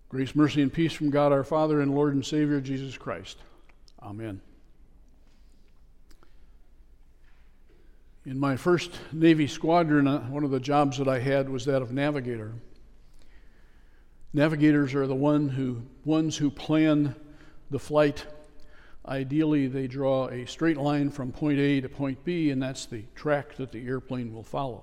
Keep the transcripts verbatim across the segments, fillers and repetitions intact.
Grace, mercy, and peace from God our Father and Lord and Savior, Jesus Christ. Amen. In my first Navy squadron, uh, one of the jobs that I had was that of navigator. Navigators are the one who, ones who plan the flight. Ideally, they draw a straight line from point A to point B, and that's the track that the airplane will follow.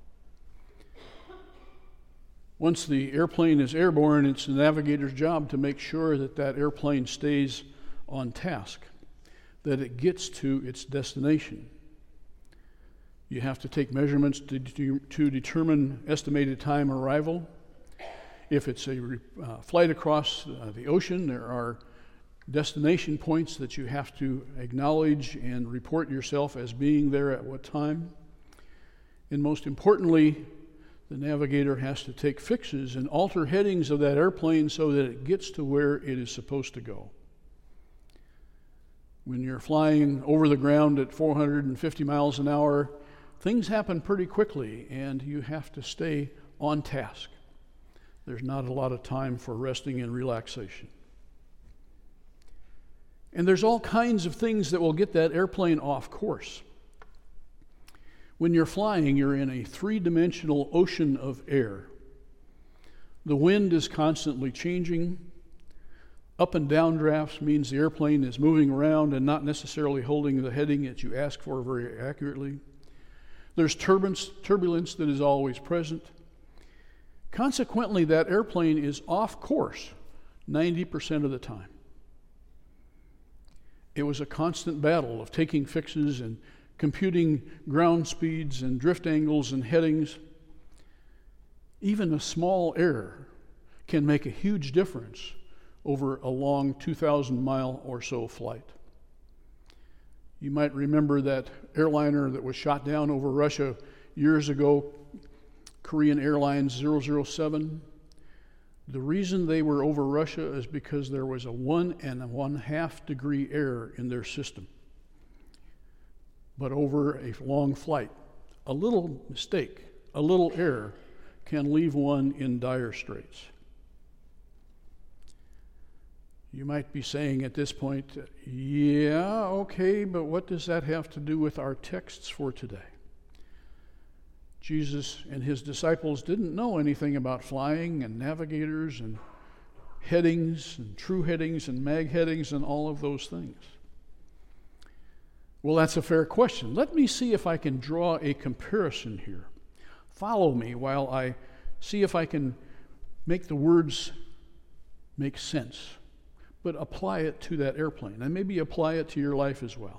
Once the airplane is airborne, it's the navigator's job to make sure that that airplane stays on task, that it gets to its destination. You have to take measurements to, to, to determine estimated time arrival. If it's a uh, flight across uh, the ocean, there are destination points that you have to acknowledge and report yourself as being there at what time. And most importantly, the navigator has to take fixes and alter headings of that airplane so that it gets to where it is supposed to go. When you're flying over the ground at four hundred fifty miles an hour, things happen pretty quickly, and you have to stay on task. There's not a lot of time for resting and relaxation. And there's all kinds of things that will get that airplane off course. When you're flying, you're in a three-dimensional ocean of air. The wind is constantly changing. Up and down drafts means the airplane is moving around and not necessarily holding the heading that you ask for very accurately. There's turbulence, turbulence that is always present. Consequently, that airplane is off course ninety percent of the time. It was a constant battle of taking fixes and computing ground speeds and drift angles and headings. Even a small error can make a huge difference over a long two thousand mile or so flight. You might remember that airliner that was shot down over Russia years ago, Korean Airlines zero zero seven. The reason they were over Russia is because there was a one and a one half degree error in their system. But over a long flight, a little mistake, a little error can leave one in dire straits. You might be saying at this point, yeah, okay, but what does that have to do with our texts for today? Jesus and his disciples didn't know anything about flying and navigators and headings and true headings and mag headings and all of those things. Well, that's a fair question. Let me see if I can draw a comparison here. Follow me while I see if I can make the words make sense, but apply it to that airplane, and maybe apply it to your life as well.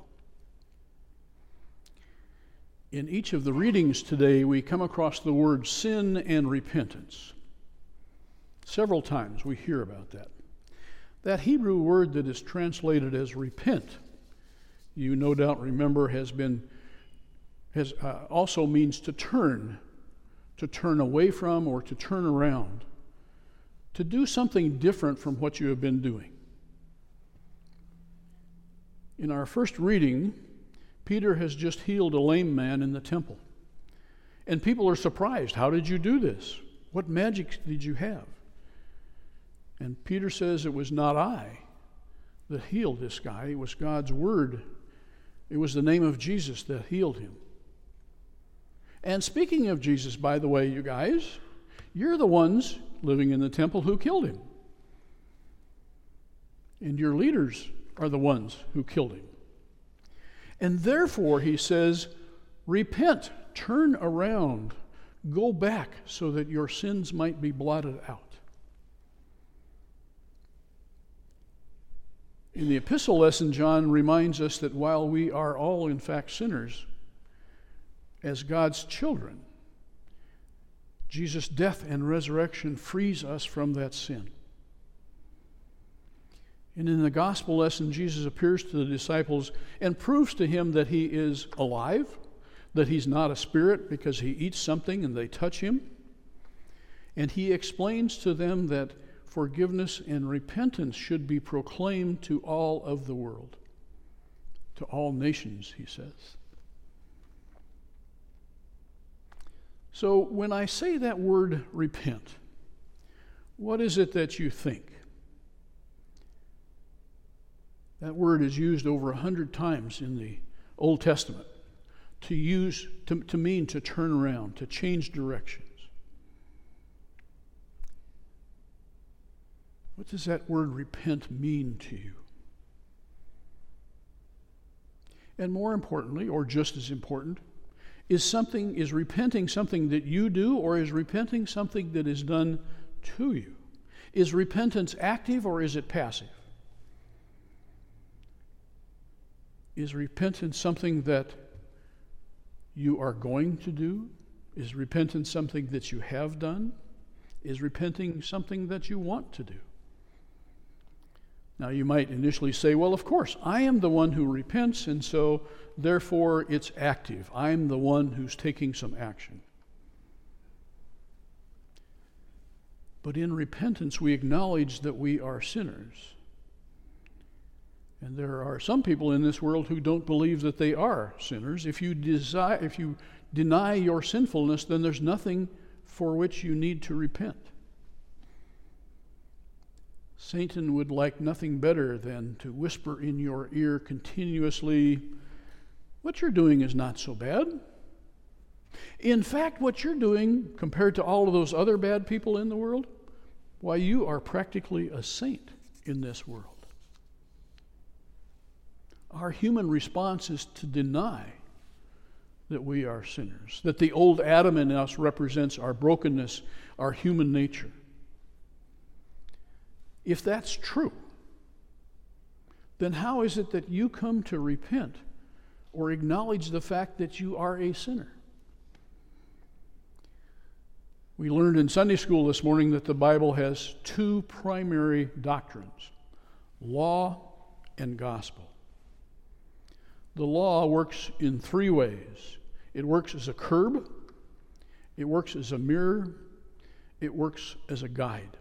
In each of the readings today, we come across the word sin and repentance. Several times we hear about that. That Hebrew word that is translated as repent, you no doubt remember, has been has uh, also means to turn, to turn away from or to turn around, to do something different from what you have been doing. In our first reading, Peter has just healed a lame man in the temple. And people are surprised. How did you do this? What magic did you have? And Peter says, it was not I that healed this guy. It was God's word. It was the name of Jesus that healed him. And speaking of Jesus, by the way, you guys, you're the ones living in the temple who killed him. And your leaders are the ones who killed him. And therefore, he says, repent, turn around, go back so that your sins might be blotted out. In the epistle lesson, John reminds us that while we are all in fact sinners, as God's children, Jesus' death and resurrection frees us from that sin. And in the gospel lesson, Jesus appears to the disciples and proves to him that he is alive, that he's not a spirit because he eats something and they touch him. And he explains to them that forgiveness and repentance should be proclaimed to all of the world, to all nations, he says. So when I say that word repent, What is it that you think? That word is used over a hundred times in the Old Testament to use to, to mean to turn around, to change directions. What does that word repent mean to you? And more importantly, or just as important, is something is repenting something that you do, or is repenting something that is done to you? Is repentance active or is it passive? Is repentance something that you are going to do? Is repentance something that you have done? Is repenting something that you want to do? Now you might initially say, well, of course, I am the one who repents, and so therefore it's active. I'm the one who's taking some action. But in repentance, we acknowledge that we are sinners. And there are some people in this world who don't believe that they are sinners. If you desire, if you deny your sinfulness, then there's nothing for which you need to repent. Satan would like nothing better than to whisper in your ear continuously, what you're doing is not so bad. In fact, what you're doing compared to all of those other bad people in the world, why, you are practically a saint in this world. Our human response is to deny that we are sinners, that the old Adam in us represents our brokenness, our human nature. If that's true, then how is it that you come to repent or acknowledge the fact that you are a sinner? We learned in Sunday school this morning that the Bible has two primary doctrines, law and gospel. The law works in three ways. It works as a curb, it works as a mirror, it works as a guide.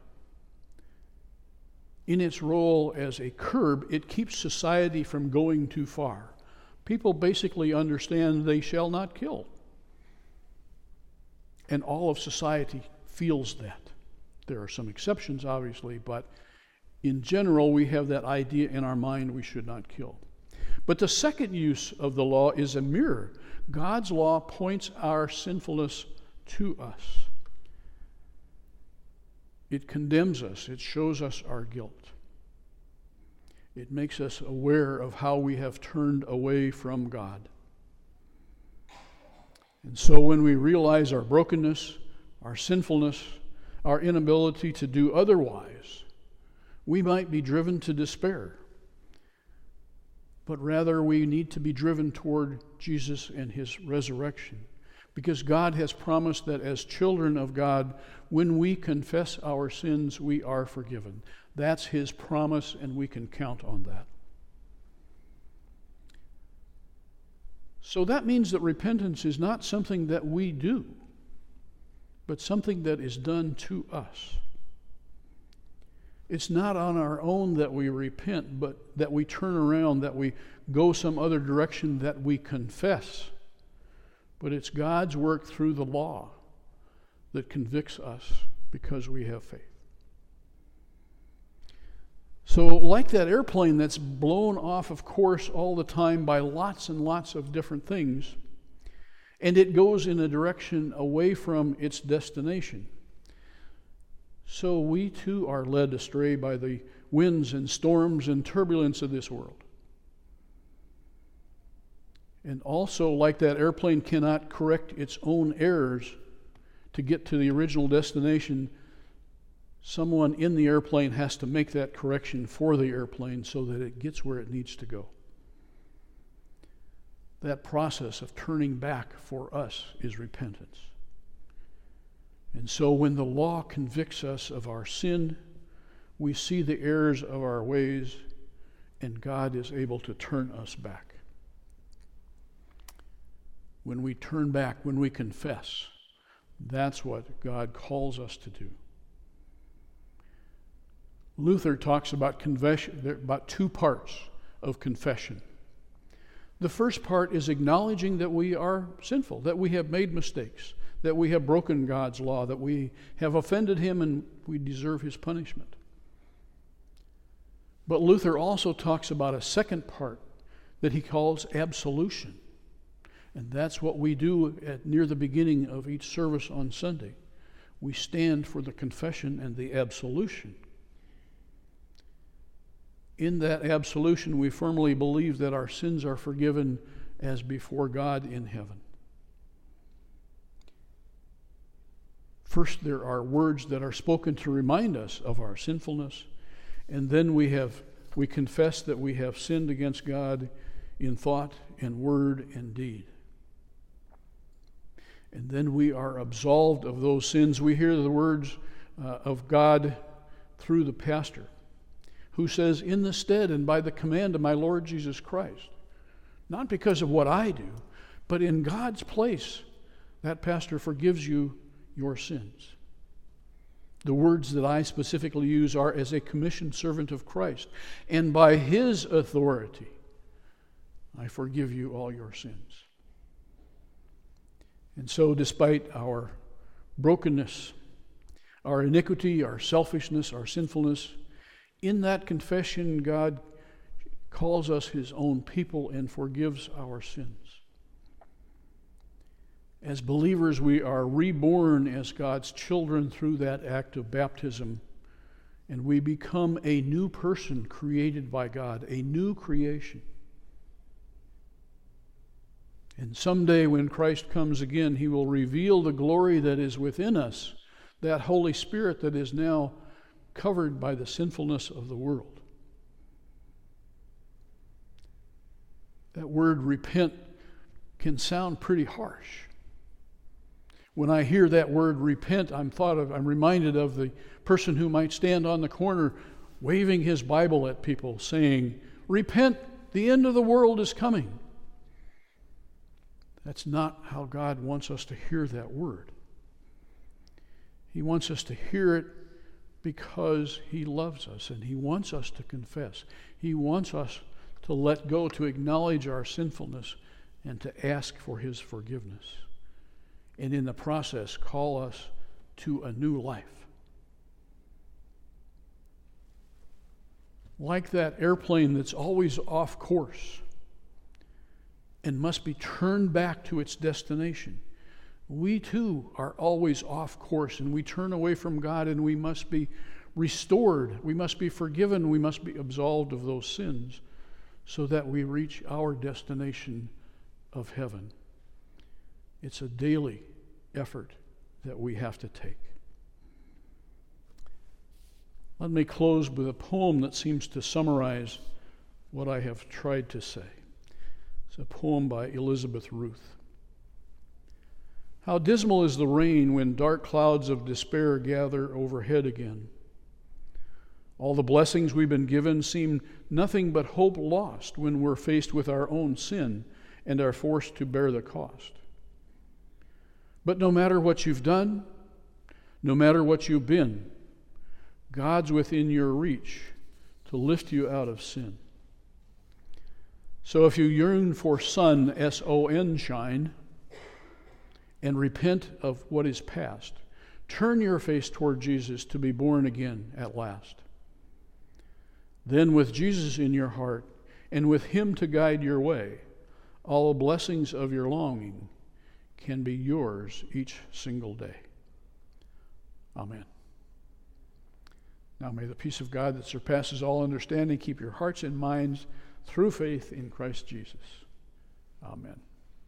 In its role as a curb, it keeps society from going too far. People basically understand they shall not kill. And all of society feels that. There are some exceptions, obviously, but in general, we have that idea in our mind we should not kill. But the second use of the law is a mirror. God's law points our sinfulness to us. It condemns us. It shows us our guilt. It makes us aware of how we have turned away from God. And so when we realize our brokenness, our sinfulness, our inability to do otherwise, we might be driven to despair. But rather we need to be driven toward Jesus and his resurrection. Because God has promised that as children of God, when we confess our sins, we are forgiven. That's his promise, and we can count on that. So that means that repentance is not something that we do, but something that is done to us. It's not on our own that we repent, but that we turn around, that we go some other direction, that we confess. But it's God's work through the law that convicts us because we have faith. So like that airplane that's blown off of course all the time by lots and lots of different things, and it goes in a direction away from its destination, so we too are led astray by the winds and storms and turbulence of this world. And also, like that airplane cannot correct its own errors to get to the original destination, someone in the airplane has to make that correction for the airplane so that it gets where it needs to go. That process of turning back for us is repentance. And so when the law convicts us of our sin, we see the errors of our ways, and God is able to turn us back. When we turn back, when we confess, that's what God calls us to do. Luther talks about confession, there are about two parts of confession. The first part is acknowledging that we are sinful, that we have made mistakes, that we have broken God's law, that we have offended him and we deserve his punishment. But Luther also talks about a second part that he calls absolution. And that's what we do at near the beginning of each service on Sunday. We stand for the confession and the absolution. In that absolution, we firmly believe that our sins are forgiven as before God in heaven. First, there are words that are spoken to remind us of our sinfulness, and then we have we confess that we have sinned against God in thought and word and deed. And then we are absolved of those sins. We hear the words uh, of God through the pastor, who says, "In the stead and by the command of my Lord Jesus Christ," not because of what I do, but in God's place, that pastor forgives you your sins. The words that I specifically use are as a commissioned servant of Christ, and by his authority, I forgive you all your sins. And so, despite our brokenness, our iniquity, our selfishness, our sinfulness, in that confession, God calls us his own people and forgives our sins. As believers, we are reborn as God's children through that act of baptism, and we become a new person created by God, a new creation. And someday when Christ comes again, he will reveal the glory that is within us, that Holy Spirit that is now covered by the sinfulness of the world. That word repent can sound pretty harsh. When I hear that word repent, I'm thought of, I'm reminded of the person who might stand on the corner waving his Bible at people saying, "Repent, the end of the world is coming." That's not how God wants us to hear that word. He wants us to hear it because he loves us and he wants us to confess. He wants us to let go, to acknowledge our sinfulness and to ask for his forgiveness. And in the process, call us to a new life. Like that airplane that's always off course and must be turned back to its destination, we too are always off course, and we turn away from God, and we must be restored. We must be forgiven. We must be absolved of those sins so that we reach our destination of heaven. It's a daily effort that we have to take. Let me close with a poem that seems to summarize what I have tried to say. It's a poem by Elizabeth Ruth. How dismal is the rain when dark clouds of despair gather overhead again. All the blessings we've been given seem nothing but hope lost when we're faced with our own sin and are forced to bear the cost. But no matter what you've done, no matter what you've been, God's within your reach to lift you out of sin. So if you yearn for sun, S O N, shine, and repent of what is past, turn your face toward Jesus to be born again at last. Then with Jesus in your heart and with him to guide your way, all the blessings of your longing can be yours each single day. Amen. Now may the peace of God that surpasses all understanding keep your hearts and minds through faith in Christ Jesus. Amen.